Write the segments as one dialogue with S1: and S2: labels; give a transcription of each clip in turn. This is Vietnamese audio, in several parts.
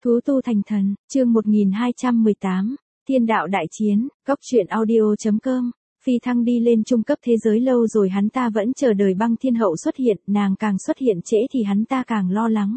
S1: Thú tu thành thần, chương 1218, Thiên đạo đại chiến, Cốc truyện audio.com. Phi thăng đi lên trung cấp thế giới lâu rồi hắn ta vẫn chờ đợi Băng Thiên Hậu xuất hiện, nàng càng xuất hiện trễ thì hắn ta càng lo lắng.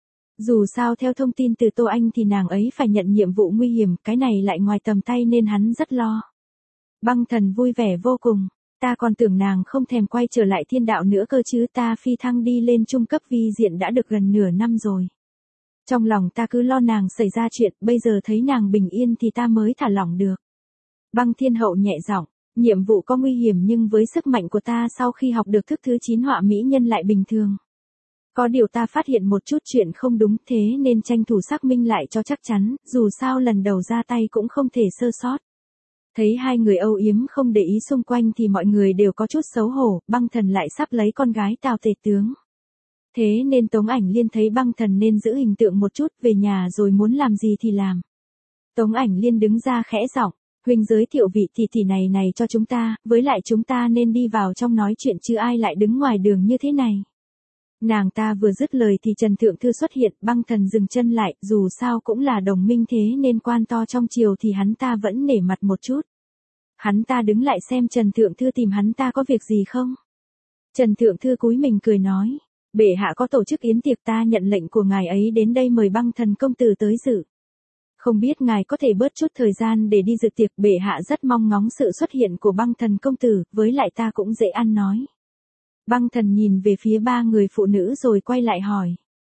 S1: Dù sao theo thông tin từ Tô Anh thì nàng ấy phải nhận nhiệm vụ nguy hiểm, cái này lại ngoài tầm tay nên hắn rất lo. Băng Thần vui vẻ vô cùng, ta còn tưởng nàng không thèm quay trở lại thiên đạo nữa cơ chứ, ta phi thăng đi lên trung cấp vi diện đã được gần nửa năm rồi. Trong lòng ta cứ lo nàng xảy ra chuyện, bây giờ thấy nàng bình yên thì ta mới thả lỏng được. Băng Thiên Hậu nhẹ giọng, nhiệm vụ có nguy hiểm nhưng với sức mạnh của ta sau khi học được thức thứ 9 họa mỹ nhân lại bình thường. Có điều ta phát hiện một chút chuyện không đúng, thế nên tranh thủ xác minh lại cho chắc chắn, dù sao lần đầu ra tay cũng không thể sơ sót. Thấy hai người âu yếm không để ý xung quanh thì mọi người đều có chút xấu hổ, Băng Thần lại sắp lấy con gái Tào Tể Tướng. Thế nên Tống Ảnh Liên thấy Băng Thần nên giữ hình tượng một chút, về nhà rồi muốn làm gì thì làm. Tống Ảnh Liên đứng ra khẽ giọng, huynh giới thiệu vị tỷ này cho chúng ta, với lại chúng ta nên đi vào trong nói chuyện chứ ai lại đứng ngoài đường như thế này. Nàng ta vừa dứt lời thì Trần Thượng Thư xuất hiện, Băng Thần dừng chân lại, dù sao cũng là đồng minh thế nên quan to trong triều thì hắn ta vẫn nể mặt một chút. Hắn ta đứng lại xem Trần Thượng Thư tìm hắn ta có việc gì không. Trần Thượng Thư cúi mình cười nói, bệ hạ có tổ chức yến tiệc, ta nhận lệnh của ngài ấy đến đây mời Băng Thần công tử tới dự. Không biết ngài có thể bớt chút thời gian để đi dự tiệc, bệ hạ rất mong ngóng sự xuất hiện của Băng Thần công tử, với lại ta cũng dễ ăn nói. Băng Thần nhìn về phía ba người phụ nữ rồi quay lại hỏi.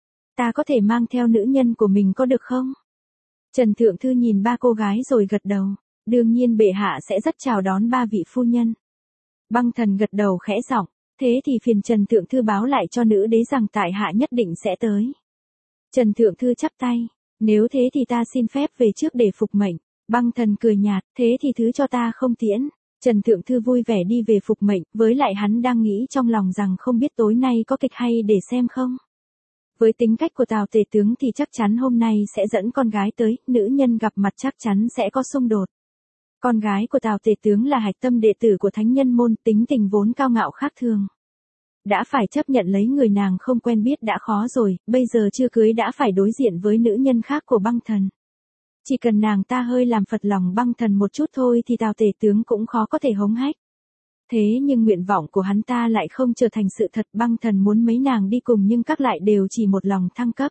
S1: Ta có thể mang theo nữ nhân của mình có được không? Trần Thượng Thư nhìn ba cô gái rồi gật đầu. Đương nhiên bệ hạ sẽ rất chào đón ba vị phu nhân. Băng Thần gật đầu khẽ giọng. Thế thì phiền Trần Thượng Thư báo lại cho nữ đế rằng tại hạ nhất định sẽ tới. Trần Thượng Thư chắp tay. Nếu thế thì ta xin phép về trước để phục mệnh. Băng Thần cười nhạt. Thế thì thứ cho ta không tiễn. Trần Thượng Thư vui vẻ đi về phục mệnh, với lại hắn đang nghĩ trong lòng rằng không biết tối nay có kịch hay để xem không. Với tính cách của Tào Tể Tướng thì chắc chắn hôm nay sẽ dẫn con gái tới, nữ nhân gặp mặt chắc chắn sẽ có xung đột. Con gái của Tào Tể Tướng là hạch tâm đệ tử của Thánh Nhân Môn, tính tình vốn cao ngạo khác thường. Đã phải chấp nhận lấy người nàng không quen biết đã khó rồi, bây giờ chưa cưới đã phải đối diện với nữ nhân khác của Băng Thần. Chỉ cần nàng ta hơi làm phật lòng Băng Thần một chút thôi thì Tào Tể Tướng cũng khó có thể hống hách. Thế nhưng nguyện vọng của hắn ta lại không trở thành sự thật, Băng Thần muốn mấy nàng đi cùng nhưng các lại đều chỉ một lòng thăng cấp.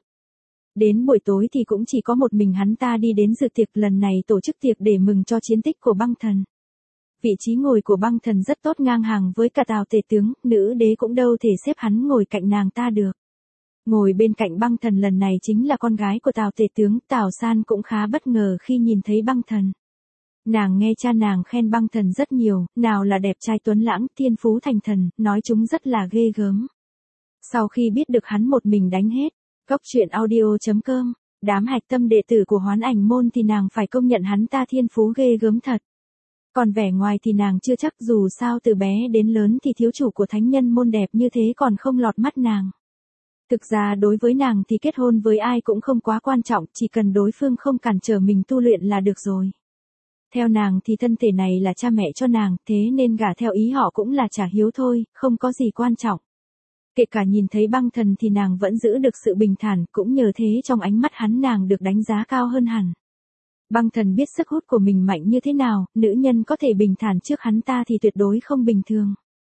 S1: Đến buổi tối thì cũng chỉ có một mình hắn ta đi đến dự tiệc, lần này tổ chức tiệc để mừng cho chiến tích của Băng Thần. Vị trí ngồi của Băng Thần rất tốt, ngang hàng với cả Tào Tể Tướng, nữ đế cũng đâu thể xếp hắn ngồi cạnh nàng ta được. Ngồi bên cạnh Băng Thần lần này chính là con gái của Tào Tể Tướng, Tào San cũng khá bất ngờ khi nhìn thấy Băng Thần. Nàng nghe cha nàng khen Băng Thần rất nhiều, nào là đẹp trai tuấn lãng, thiên phú thành thần, nói chúng rất là ghê gớm. Sau khi biết được hắn một mình đánh hết, Cốc truyện audio.com, đám hạch tâm đệ tử của Hoán Ảnh Môn thì nàng phải công nhận hắn ta thiên phú ghê gớm thật. Còn vẻ ngoài thì nàng chưa chắc, dù sao từ bé đến lớn thì thiếu chủ của Thánh Nhân Môn đẹp như thế còn không lọt mắt nàng. Thực ra đối với nàng thì kết hôn với ai cũng không quá quan trọng, chỉ cần đối phương không cản trở mình tu luyện là được rồi. Theo nàng thì thân thể này là cha mẹ cho nàng, thế nên gả theo ý họ cũng là trả hiếu thôi, không có gì quan trọng. Kể cả nhìn thấy Băng Thần thì nàng vẫn giữ được sự bình thản, cũng nhờ thế trong ánh mắt hắn nàng được đánh giá cao hơn hẳn. Băng Thần biết sức hút của mình mạnh như thế nào, nữ nhân có thể bình thản trước hắn ta thì tuyệt đối không bình thường.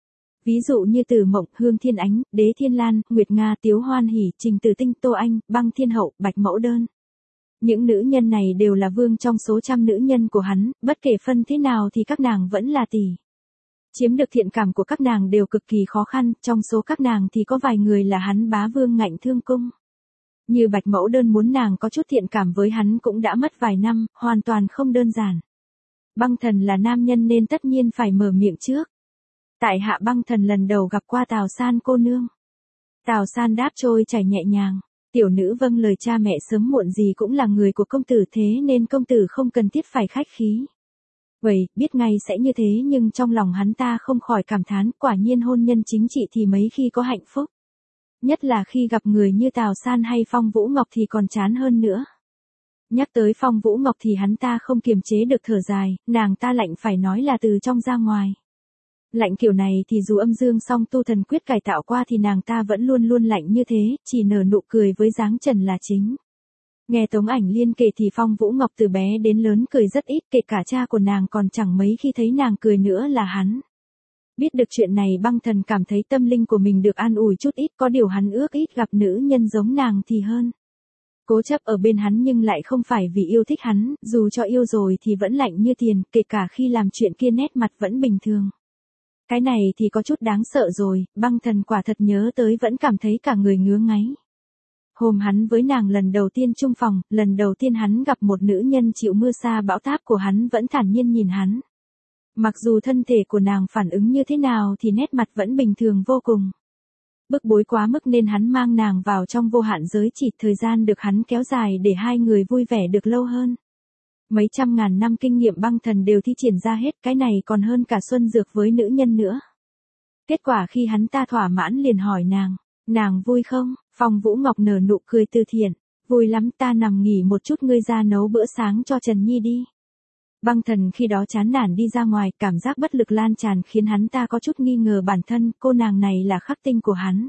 S1: Ví dụ như Tử Mộng, Hương Thiên Ánh, Đế Thiên Lan, Nguyệt Nga, Tiếu Hoan Hỷ, Trình Tử Tinh, Tô Anh, Băng Thiên Hậu, Bạch Mẫu Đơn. Những nữ nhân này đều là vương trong số trăm nữ nhân của hắn, bất kể phân thế nào thì các nàng vẫn là tỷ. Chiếm được thiện cảm của các nàng đều cực kỳ khó khăn, trong số các nàng thì có vài người là hắn bá vương ngạnh thương cung. Như Bạch Mẫu Đơn muốn nàng có chút thiện cảm với hắn cũng đã mất vài năm, hoàn toàn không đơn giản. Băng Thần là nam nhân nên tất nhiên phải mở miệng trước. Tại hạ Băng Thần lần đầu gặp qua Tào San cô nương. Tào San đáp trôi chảy nhẹ nhàng. Tiểu nữ vâng lời, cha mẹ sớm muộn gì cũng là người của công tử, thế nên công tử không cần thiết phải khách khí. Vậy, biết ngay sẽ như thế nhưng trong lòng hắn ta không khỏi cảm thán, quả nhiên hôn nhân chính trị thì mấy khi có hạnh phúc. Nhất là khi gặp người như Tào San hay Phong Vũ Ngọc thì còn chán hơn nữa. Nhắc tới Phong Vũ Ngọc thì hắn ta không kiềm chế được thở dài, nàng ta lạnh phải nói là từ trong ra ngoài. Lạnh kiểu này thì dù âm dương song tu thần quyết cải tạo qua thì nàng ta vẫn luôn luôn lạnh như thế, chỉ nở nụ cười với dáng trần là chính. Nghe Tống Ảnh Liên kể thì Phong Vũ Ngọc từ bé đến lớn cười rất ít, kể cả cha của nàng còn chẳng mấy khi thấy nàng cười nữa là hắn. Biết được chuyện này Băng Thần cảm thấy tâm linh của mình được an ủi chút ít, có điều hắn ước ít gặp nữ nhân giống nàng thì hơn. Cố chấp ở bên hắn nhưng lại không phải vì yêu thích hắn, dù cho yêu rồi thì vẫn lạnh như tiền, kể cả khi làm chuyện kia nét mặt vẫn bình thường. Cái này thì có chút đáng sợ rồi, Băng Thần quả thật nhớ tới vẫn cảm thấy cả người ngứa ngáy. Hôm hắn với nàng lần đầu tiên chung phòng, lần đầu tiên hắn gặp một nữ nhân chịu mưa sa bão táp của hắn vẫn thản nhiên nhìn hắn. Mặc dù thân thể của nàng phản ứng như thế nào thì nét mặt vẫn bình thường vô cùng. Bức bối quá mức nên hắn mang nàng vào trong vô hạn giới chỉ, thời gian được hắn kéo dài để hai người vui vẻ được lâu hơn. Mấy trăm ngàn năm kinh nghiệm Băng Thần đều thi triển ra hết, cái này còn hơn cả xuân dược với nữ nhân nữa. Kết quả khi hắn ta thỏa mãn liền hỏi nàng vui không? Phong Vũ Ngọc nở nụ cười từ thiện, vui lắm, ta nằm nghỉ một chút, ngươi ra nấu bữa sáng cho Trần Nhi đi. Băng Thần khi đó chán nản đi ra ngoài, cảm giác bất lực lan tràn khiến hắn ta có chút nghi ngờ bản thân, cô nàng này là khắc tinh của hắn.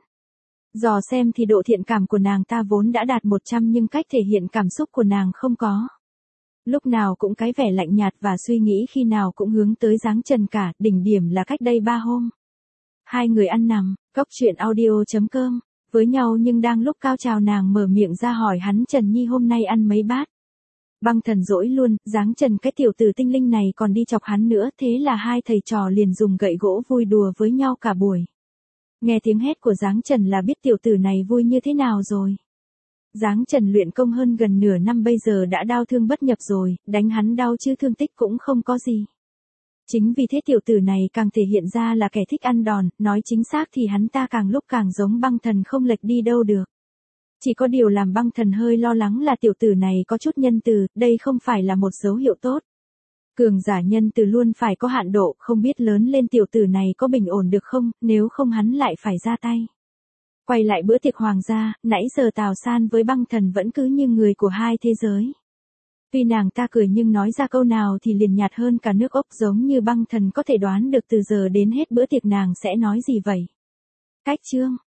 S1: Dò xem thì độ thiện cảm của nàng ta vốn đã đạt 100 nhưng cách thể hiện cảm xúc của nàng không có. Lúc nào cũng cái vẻ lạnh nhạt và suy nghĩ khi nào cũng hướng tới dáng Trần cả, đỉnh điểm là cách đây 3 hôm. Hai người ăn nằm, cốc truyện audio.com, với nhau nhưng đang lúc cao trào nàng mở miệng ra hỏi hắn Trần Nhi hôm nay ăn mấy bát. Băng Thần dỗi luôn, dáng Trần cái tiểu tử tinh linh này còn đi chọc hắn nữa, thế là hai thầy trò liền dùng gậy gỗ vui đùa với nhau cả buổi. Nghe tiếng hét của dáng Trần là biết tiểu tử này vui như thế nào rồi. Dáng Trần luyện công hơn gần nửa năm bây giờ đã đau thương bất nhập rồi, đánh hắn đau chứ thương tích cũng không có gì. Chính vì thế tiểu tử này càng thể hiện ra là kẻ thích ăn đòn, nói chính xác thì hắn ta càng lúc càng giống Băng Thần không lệch đi đâu được. Chỉ có điều làm Băng Thần hơi lo lắng là tiểu tử này có chút nhân từ, đây không phải là một dấu hiệu tốt. Cường giả nhân từ luôn phải có hạn độ, không biết lớn lên tiểu tử này có bình ổn được không, nếu không hắn lại phải ra tay. Quay lại bữa tiệc hoàng gia, nãy giờ Tào San với Băng Thần vẫn cứ như người của hai thế giới. Tuy nàng ta cười nhưng nói ra câu nào thì liền nhạt hơn cả nước ốc, giống như Băng Thần có thể đoán được từ giờ đến hết bữa tiệc nàng sẽ nói gì vậy. Cách chương